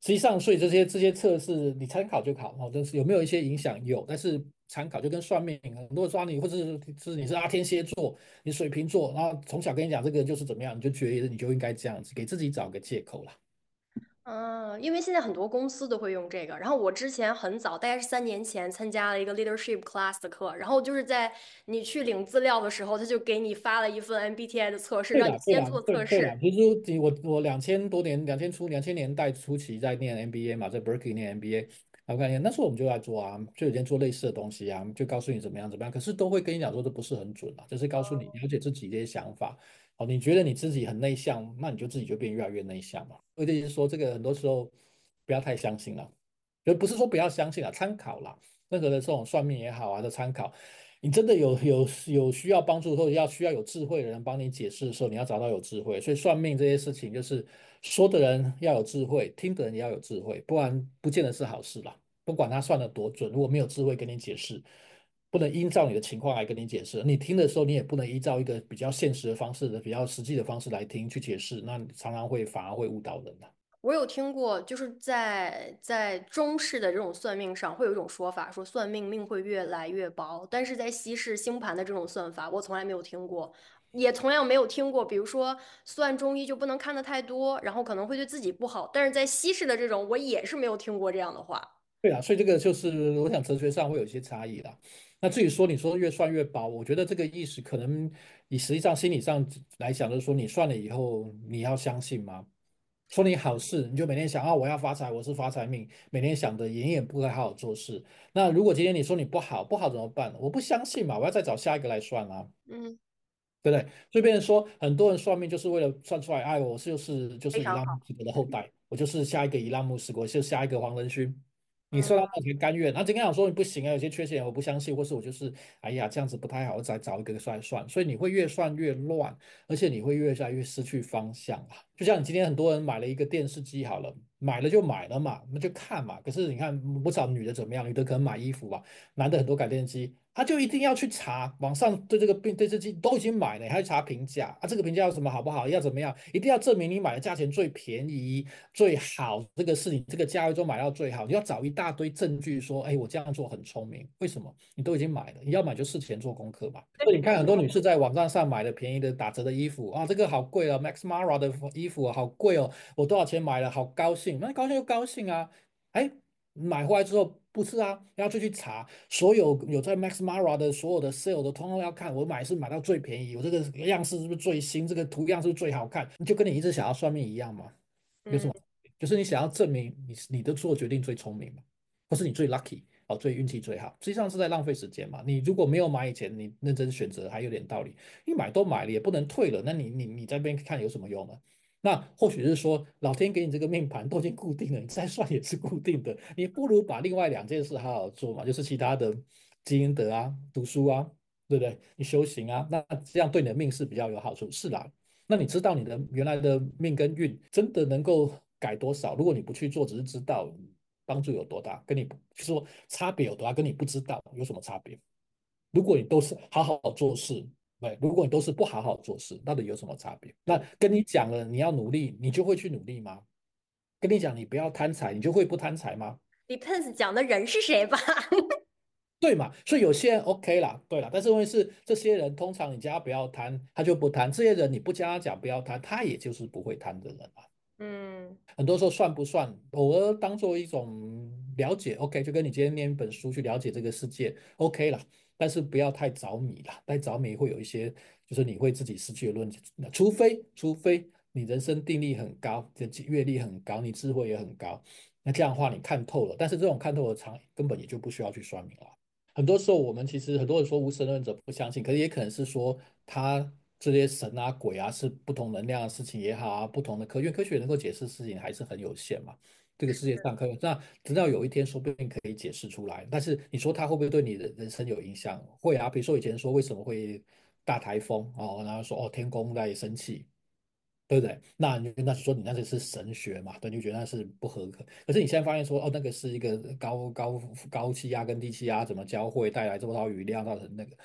实际上，所以这些测试你参考就好哦，但是有没有一些影响？有，但是参考就跟算命，很多人说你或者是你是天蝎座，你水瓶座，然后从小跟你讲这个就是怎么样，你就觉得你就应该这样子，给自己找个借口啦。 嗯，因为现在很多公司都会用这个。然后我之前很早，大概是3年前参加了一个 leadership class 的课，然后就是在你去领资料的时候，他就给你发了一份 MBTI 的测试， 对啦，对让你先啦， 做测试。 对对啦。其实我2000多年，2000年代初期在念 MBA 嘛，在 Berkeley 念 MBA，我感觉那时候我们就在做啊，就已经做类似的东西啊，就告诉你怎么样怎么样，可是都会跟你讲说这不是很准啊，就是告诉你了解自己这些想法。好，你觉得你自己很内向，那你就自己就变越来越内向嘛。我的意思是说，这个很多时候不要太相信了，就不是说不要相信啊，参考啦，任何的这种算命也好啊的参考。你真的有需要帮助或者需要有智慧的人帮你解释的时候，你要找到有智慧。所以算命这些事情，就是说的人要有智慧，听的人也要有智慧，不然不见得是好事啦。不管他算的多准，如果没有智慧跟你解释，不能依照你的情况来跟你解释，你听的时候你也不能依照一个比较现实的方式比较实际的方式来听去解释，那常常反而会误导人的。 我有听过，就是在中式的这种算命上，会有一种说法，说算命会越来越薄，但是在西式星盘的这种算法，我从来没有听过，也同样没有听过，比如说算中医就不能看得太多，然后可能会对自己不好，但是在西式的这种，我也是没有听过这样的话。 对啊，所以这个就是我想哲学上会有一些差异啦。那至于说你说越算越薄，我觉得这个意识可能你实际上心理上来讲，就是说你算了以后你要相信吗？说你好事，你就每天想啊我要发财，我是发财命，每天想着眼眼不该好好做事。那如果今天你说你不好，不好怎么办？我不相信嘛，我要再找下一个来算啊。 嗯， 对不对？所以变成说，很多人算命就是为了算出来，哎，我就是伊非常好。 拉木斯国的后代，我就是下一个伊拉木斯国，就是下一个黄仁勋。你算到嗯。 那才甘愿，那今天讲说你不行啊，有些缺陷我不相信，或是我就是哎呀这样子不太好，我再找一个算算，所以你会越算越乱，而且你会越来越失去方向啊。就像你今天很多人买了一个电视机好了，买了就买了嘛，那就看嘛。可是你看不少女的怎么样，女的可能买衣服吧，男的很多改电机，他就一定要去查网上对这个对这机都已经买了，还要查评价啊，这个评价有什么好不好，要怎么样，一定要证明你买的价钱最便宜最好，这个是你这个价位中买到最好，你要找一大堆证据说，哎，我这样做很聪明，为什么？你都已经买了，你要买就事前做功课嘛。所以你看很多女士在网站上买的便宜的打折的衣服啊，这个好贵哦，Max Mara 的衣服好贵哦，我多少钱买了，好高兴，那高兴就高兴啊，哎。买回来之后不是啊，要去查所有在 Max Mara 的所有的 sale 的，通通要看。我买是买到最便宜，我这个样式是不是最新，这个图样是不是最好看？就跟你一直想要算命一样嘛，有什嗯。 么？就是你想要证明你的做决定最聪明嘛，或是你最 lucky 哦，最运气最好，实际上是在浪费时间嘛。你如果没有买以前，你认真选择还有点道理。你买都买了，也不能退了，那你在那边看有什么用呢？那或许是说，老天给你这个命盘都已经固定了，你再算也是固定的，你不如把另外2件事好好做嘛，就是其他的积阴德啊、读书啊，对不对？你修行啊，那这样对你的命是比较有好处。是啦，那你知道你的原来的命跟运真的能够改多少？如果你不去做，只是知道帮助有多大，跟你就说差别有多大，跟你不知道有什么差别？如果你都是好好做事，对，如果你都是不好好做事，到底有什么差别？那跟你讲了你要努力，你就会去努力吗？跟你讲你不要贪财，你就会不贪财吗？ Depends 讲的人是谁吧？ 对嘛？所以有些人 OK 啦，对啦，但是问题是这些人通常你叫他不要贪，他就不贪；这些人你不叫他讲不要贪，他也就是不会贪的人啊。 嗯。 很多时候算不算，偶尔当做一种了解，OK，就跟你今天念一本书去了解这个世界，OK 啦，但是不要太着迷啦，太着迷会有一些，就是你会自己失去的论点。那除非你人生定力很高，这阅历很高，你智慧也很高，那这样的话你看透了，但是这种看透的场根本也就不需要去算命了。很多时候，我们其实很多人说无神论者不相信，可是也可能是说他这些神啊、鬼啊是不同能量的事情也好啊，不同的因为科学能够解释事情还是很有限嘛。这个世界上那直到有一天说不定可以解释出来，但是你说它会不会对你的人生有影响？会啊，比如说以前说为什么会大台风哦，然后说哦天公在生气，对不对？那是说你那个是神学嘛，对，你就觉得那是不合可。可是你现在发现说，哦，那个是一个高气压跟低气压怎么交汇带来多少雨量造成那个，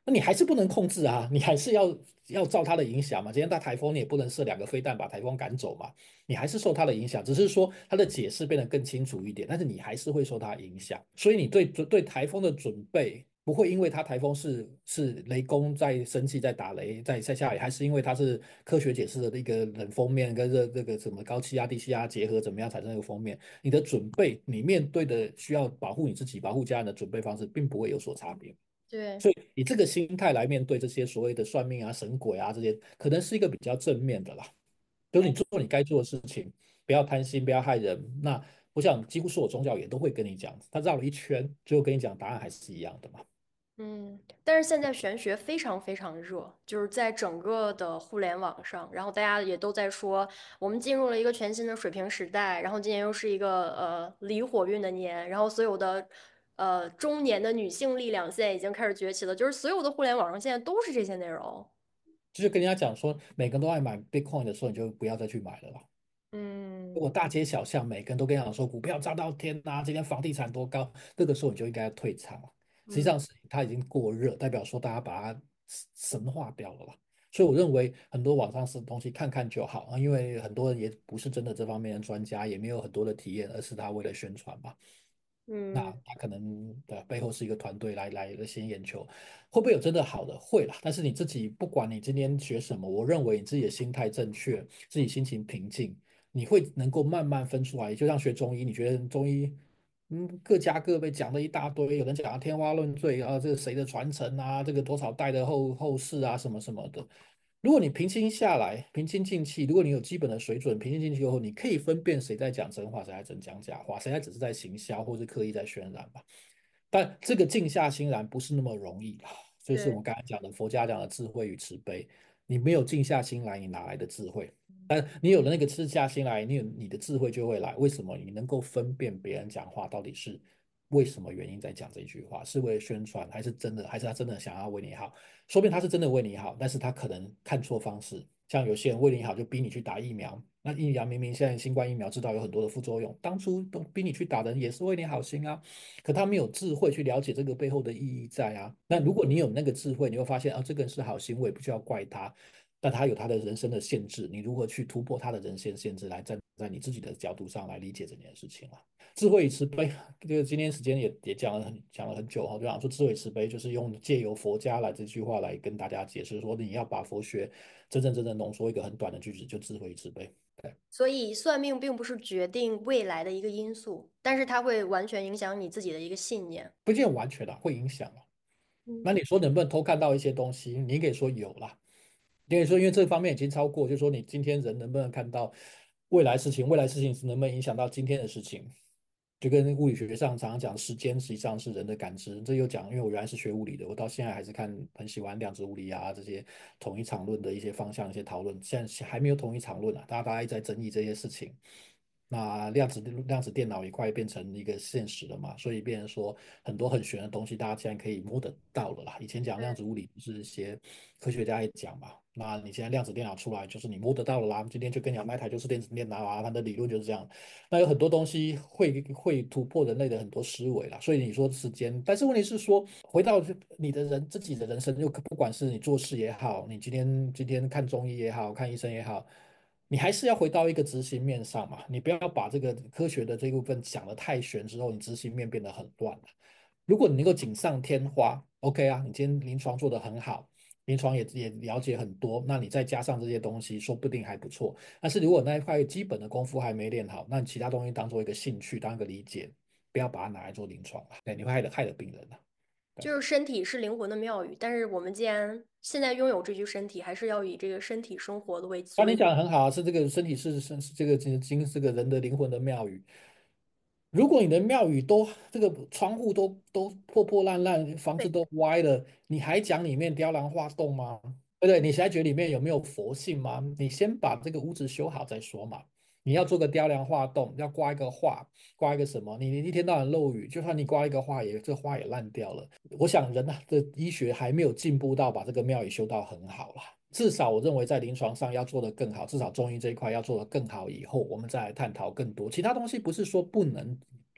那你还是不能控制啊，你还是要照它的影响嘛。今天大台风，你也不能射两个飞弹把台风赶走嘛，你还是受它的影响，只是说它的解释变得更清楚一点，但是你还是会受它影响。所以你对台风的准备不会因为它台风是雷公在生气在打雷在下雨，还是因为它是科学解释的一个冷锋面跟这个什么高气压低气压结合怎么样产生一个锋面，你的准备你面对的需要保护你自己保护家人的准备方式并不会有所差别。 对。 所以以这个心态来面对这些所谓的算命啊、神鬼啊这些，可能是一个比较正面的啦。就是你做你该做的事情，不要贪心，不要害人。那我想，几乎所有宗教也都会跟你讲，他绕了一圈，最后跟你讲答案还是一样的嘛。 嗯，但是现在玄学非常非常热，就是在整个的互联网上，然后大家也都在说，我们进入了一个全新的水瓶时代，然后今年又是一个离火运的年，然后所有的中年的女性力量现在已经开始崛起了，就是所有的互联网上现在都是这些内容。 就是跟人家讲说，每个人都爱买 Bitcoin 的时候，你就不要再去买了啦。如嗯果大街小巷每个人都跟你讲说股票涨到天呐、今天房地产多高，这个时候你就应该要退场了。实际嗯上是它已经过热，代表说大家把它神化掉了啦。所以我认为很多网上是东西看看就好啊，因为很多人也不是真的这方面的专家，也没有很多的体验，而是他为了宣传嘛。那嗯， 他可能的背后是一个团队来吸引眼球，会不会有真的好的？会啦，但是你自己不管你今天学什么，我认为你自己的心态正确，自己心情平静，你会能够慢慢分出来。就像学中医，你觉得中医，各家各辈讲了一大堆，有人讲天花乱坠啊，这个谁的传承啊，这个多少代的后世啊，什么什么的。如果你平心下来，平心静气，如果你有基本的水准，平心静气过后，你可以分辨谁在讲真话，谁在真讲假话，谁在只是在行销或是刻意在渲染吧。但这个静下心来不是那么容易啦，就是我对们刚才讲的佛家讲的智慧与慈悲。你没有静下心来，你哪来的智慧？但你有了那个静下心来，你的智慧就会来。为什么？你能够分辨别人讲话到底是为什么原因在讲这句话，是为了宣传，还是真的，还是他真的想要为你好？说不定他是真的为你好，但是他可能看错方式。像有些人为你好，就逼你去打疫苗。那疫苗明明现在新冠疫苗知道有很多的副作用，当初都逼你去打的人也是为你好心啊，可他没有智慧去了解这个背后的意义在啊。那如果你有那个智慧，你会发现啊，这个人是好心，我也不需要怪他，但他有他的人生的限制，你如何去突破他的人生限制，来站在你自己的角度上来理解这件事情啊？智慧与慈悲，这个今天时间也讲了很久哈，就想说智慧慈悲就是用借由佛家来这句话来跟大家解释说，你要把佛学真正浓缩一个很短的句子，就智慧与慈悲。对， 所以算命并不是决定未来的一个因素，但是它会完全影响你自己的一个信念。 不见完全的会影响啊。 嗯， 那你说能不能偷看到一些东西？你可以说有啦，你可以说因为这方面已经超过，就是说你今天人能不能看到未来事情，未来事情能不能影响到今天的事情？就跟物理学上常常讲，时间实际上是人的感知。这又讲，因为我原来是学物理的，我到现在还是很喜欢量子物理啊这些统一场论的一些方向、一些讨论。现在还没有统一场论啊，大家一直在争议这些事情。那量子电脑也快变成一个现实了嘛，所以变成说很多很玄的东西，大家现在可以摸得到了啦。以前讲量子物理，不是一些科学家也讲嘛，那你现在量子电脑出来，就是你摸得到了啦。今天就跟你讲，那台就是电子电脑啊，它的理论就是这样。那有很多东西会突破人类的很多思维啦。所以你说时间，但是问题是说，回到你的自己的人生，就不管是你做事也好，你今天看中医也好，看医生也好。你还是要回到一个执行面上嘛，你不要把这个科学的这部分讲得太玄之后，你执行面变得很乱了。如果你能够锦上添花，OK 啊，你今天临床做得很好，临床也了解很多，那你再加上这些东西，说不定还不错。但是如果那一块基本的功夫还没练好，那你其他东西当做一个兴趣，当一个理解，不要把它拿来做临床了，对，你会害了病人了。对， 就是身体是灵魂的庙宇，但是我们既然现在拥有这具身体，还是要以这个身体生活的为作为。 刚才你讲的很好啊，是这个身体是这个这个人的灵魂的庙宇。如果你的庙宇都这个窗户都破破烂烂，房子对， 都歪了，你还讲里面雕梁画栋吗？对不对？你现在觉得里面有没有佛性吗？你先把这个屋子修好再说嘛。你要做个雕梁画栋，要挂一个画，挂一个什么？你一天到晚漏雨，就算你挂一个画，这画也烂掉了。我想人啊的医学还没有进步到把这个庙宇修到很好啦。至少我认为在临床上要做得更好，至少中医这一块要做得更好以后，我们再来探讨更多。其他东西不是说不能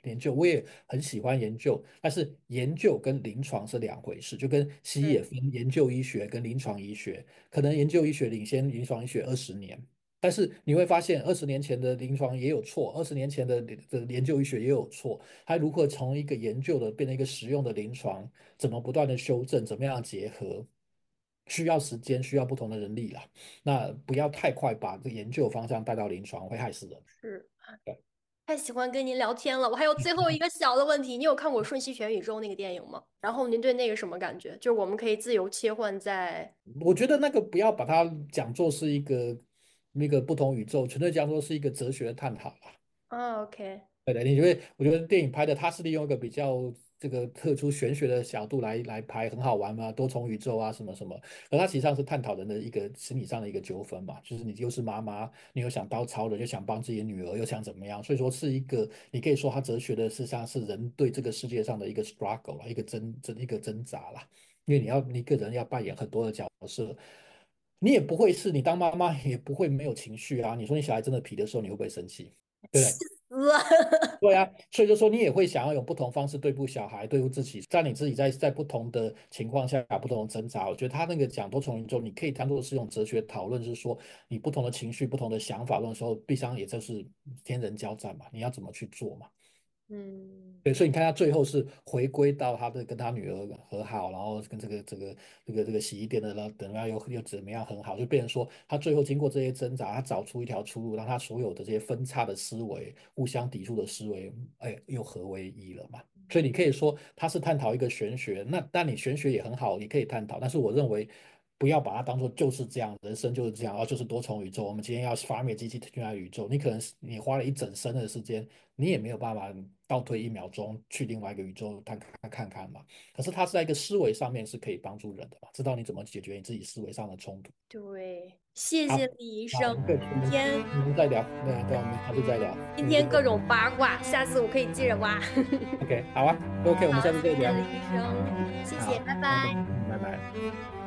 研究，我也很喜欢研究，但是研究跟临床是两回事，就跟西医也对， 分研究医学跟临床医学，可能研究医学领先临床医学20年。但是你会发现，20年前的临床也有错，20年前的研究医学也有错。它如何从一个研究的变成一个实用的临床，怎么不断的修正，怎么样结合，需要时间，需要不同的人力啦。那不要太快把这个研究方向带到临床，会害死人。 是。 对， 太喜欢跟您聊天了。我还有最后一个小的问题，你有看过《瞬息全宇宙》那个电影吗？然后您对那个什么感觉？就是我们可以自由切换在我觉得那个不要把它讲作是一个不同宇宙，纯粹讲作是一个哲学的探讨啦。 啊，OK， 对的，你觉得？我觉得电影拍的，它是利用一个比较这个特殊玄学的角度来拍，很好玩嘛，多重宇宙啊，什么什么。可它实际上是探讨人的一个心理上的一个纠纷嘛，就是你又是妈妈，你又想当超人，又想帮自己的女儿，又想怎么样？所以说是一个，你可以说它哲学的事实上是人对这个世界上的一个 struggle 啦，一个挣扎啦。因为你一个人要扮演很多的角色，你也不会是你当妈妈也不会没有情绪啊。你说你小孩真的皮的时候，你会不会生气？对不气对？ 死了。 对啊，所以就说你也会想要用不同方式对付小孩，对付自己，在你自己在不同的情况下不同的挣扎。我觉得他那个讲多重宇宙，你可以当做是用哲学讨论，是说你不同的情绪、不同的想法，的时候，必上也就是天人交战嘛，你要怎么去做嘛？ 嗯， 对，所以你看他最后是回归到他的跟他女儿和好，然后跟这个洗衣店的呢，等下又怎么样很好，就变成说他最后经过这些挣扎，他找出一条出路，让他所有的这些分叉的思维、互相抵触的思维，哎，又合为一了嘛。所以你可以说他是探讨一个玄学，那但你玄学也很好，你可以探讨，但是我认为不要把它当做就是这样，人生就是这样，就是多重宇宙。我们今天要发灭机器进来宇宙，你可能是你花了一整生的时间。你也没有办法倒退1秒钟去另外一个宇宙看看嘛。可是它是在一个思维上面是可以帮助人的嘛，知道你怎么解决你自己思维上的冲突。 对，谢谢好， 李医好， 生。 对，我们再聊，对，我们下次再聊，因为这个今天各种八卦，下次我可以接着挖。 OK，好啊，OK，我们好， 下次再聊。 谢谢李医生，谢谢， 好， 拜拜拜， 拜。 拜拜。